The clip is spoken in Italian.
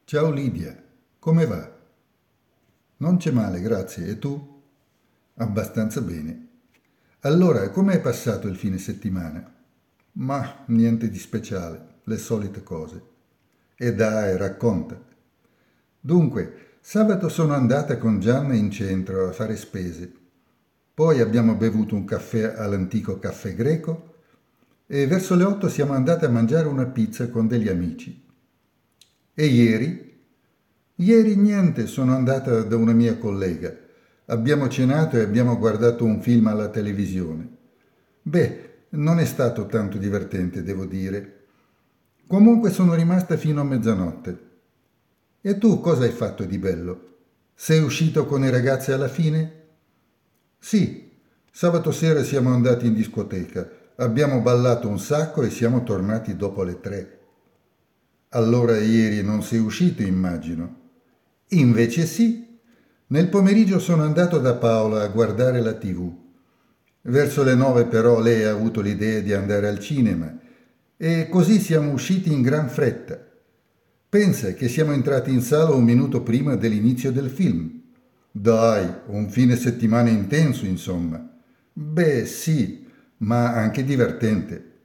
Ciao Lidia, come va? Non c'è male, grazie. E tu? Abbastanza bene. Allora, com'è passato il fine settimana? Ma niente di speciale, le solite cose. E dai, racconta. Dunque, sabato sono andata con Gianna in centro a fare spese. Poi abbiamo bevuto un caffè all'antico caffè greco e verso le 8 siamo andati a mangiare una pizza con degli amici. E ieri? Ieri niente, sono andata da una mia collega. Abbiamo cenato e abbiamo guardato un film alla televisione. Beh, non è stato tanto divertente, devo dire. Comunque sono rimasta fino a mezzanotte. E tu cosa hai fatto di bello? Sei uscito con i ragazzi alla fine? Sì, sabato sera siamo andati in discoteca. Abbiamo ballato un sacco e siamo tornati dopo le 3. Allora ieri non sei uscito, immagino. Invece sì. Nel pomeriggio sono andato da Paola a guardare la TV. Verso le 9 però lei ha avuto l'idea di andare al cinema e così siamo usciti in gran fretta. Pensa che siamo entrati in sala un minuto prima dell'inizio del film. Dai, un fine settimana intenso, insomma. Beh, sì, ma anche divertente.